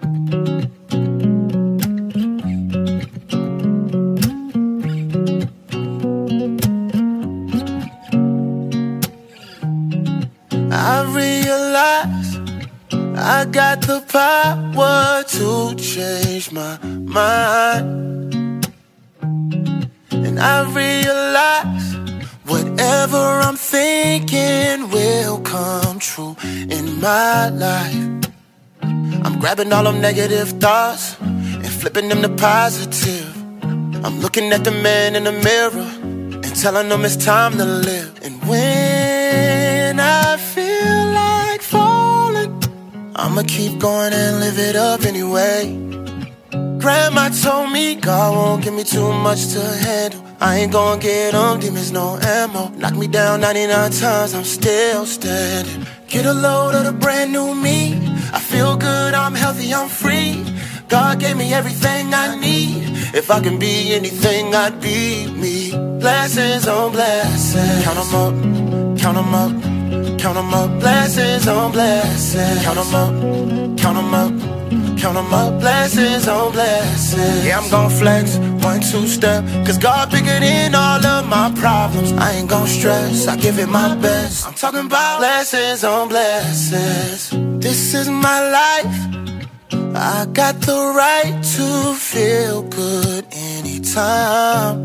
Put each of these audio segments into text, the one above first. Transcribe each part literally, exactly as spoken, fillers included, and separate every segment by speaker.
Speaker 1: I realize I got the power to change my mind. And I realize whatever I'm thinking will come true in my life. I'm grabbing all them negative thoughts and flipping them to positive. I'm looking at the man in the mirror and telling him it's time to live. And when I feel like falling, I'ma keep going and live it up anyway. Grandma told me God won't give me too much to handle. I ain't gonna get on demons, no ammo. Knock me down ninety-nine times, I'm still standing. Get a load of the brand new me. I feel good, I'm healthy, I'm free. God gave me everything I need. If I can be anything, I'd be me. Blessings on blessings. Count 'em up, count 'em up, count 'em up. Blessings on blessings. Count 'em up, count 'em up, count 'em up. Blessings on blessings. Yeah, I'm gon' flex, one, two step, cause God bigger than all of my problems. I ain't gon' stress, I give it my best. I'm talking about blessings on blessings. This is my life, I got the right to feel good anytime.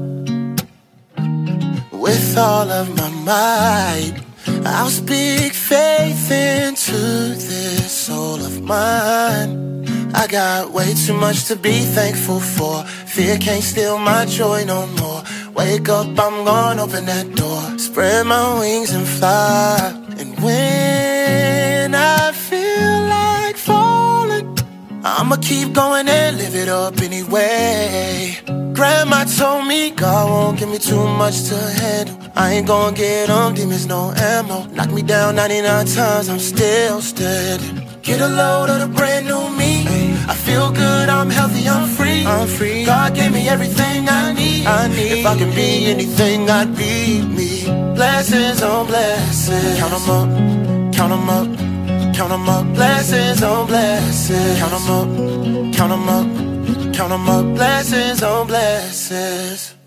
Speaker 1: With all of my might, I'll speak faith into this soul of mine. I got way too much to be thankful for. Fear can't steal my joy no more. Wake up, I'm gonna open that door. Spread my wings and fly. And when I feel like falling, I'ma keep going and live it up anyway. Grandma told me God won't give me too much to handle. I ain't gonna get on demons, no ammo. Knock me down ninety-nine times, I'm still standing. Get a load of the brand new me. I feel good, I'm healthy, I'm free. I'm free. God gave me everything I need. I need. If I can be anything, I'd be me. Blessings on blessings. Count 'em up, count 'em up, count 'em up. Blessings on blessings. Count 'em up, count 'em up, count 'em up. Blessings on blessings.